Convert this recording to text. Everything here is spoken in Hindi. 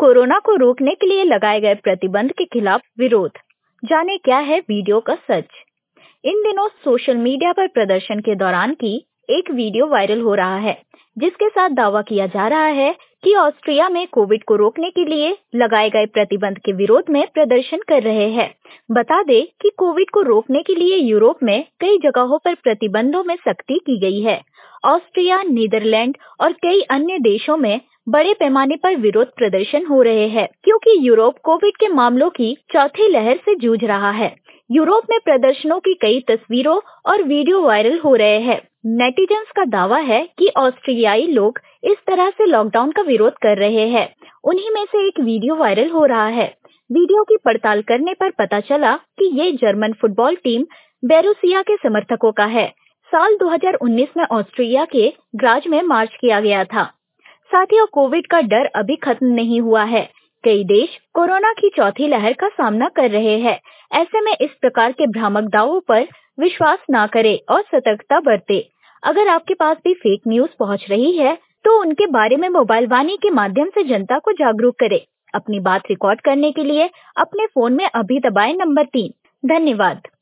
कोरोना को रोकने के लिए लगाए गए प्रतिबंध के खिलाफ विरोध। जाने क्या है वीडियो का सच। इन दिनों सोशल मीडिया पर प्रदर्शन के दौरान की एक वीडियो वायरल हो रहा है, जिसके साथ दावा किया जा रहा है कि ऑस्ट्रिया में कोविड को रोकने के लिए लगाए गए प्रतिबंध के विरोध में प्रदर्शन कर रहे हैं। बता दें कि कोविड को रोकने के लिए यूरोप में कई जगहों पर प्रतिबंधों में सख्ती की गई है। ऑस्ट्रिया, नीदरलैंड और कई अन्य देशों में बड़े पैमाने पर विरोध प्रदर्शन हो रहे हैं, क्योंकि यूरोप कोविड के मामलों की चौथी लहर से जूझ रहा है। यूरोप में प्रदर्शनों की कई तस्वीरों और वीडियो वायरल हो रहे हैं। नेटिजन्स का दावा है कि ऑस्ट्रियाई लोग इस तरह से लॉकडाउन का विरोध कर रहे हैं। उन्हीं में से एक वीडियो वायरल हो रहा है। वीडियो की पड़ताल करने पर पता चला कि ये जर्मन फुटबॉल टीम बोरुसिया के समर्थकों का है। साल 2019 में ऑस्ट्रिया के ग्राज में मार्च किया गया था। साथियों, कोविड का डर अभी खत्म नहीं हुआ है। कई देश कोरोना की चौथी लहर का सामना कर रहे हैं। ऐसे में इस प्रकार के भ्रामक दावों पर विश्वास ना करें और सतर्कता बरतें। अगर आपके पास भी फेक न्यूज पहुंच रही है, तो उनके बारे में मोबाइल वाणी के माध्यम से जनता को जागरूक करें। अपनी बात रिकॉर्ड करने के लिए अपने फोन में अभी दबाएं नंबर 3। धन्यवाद।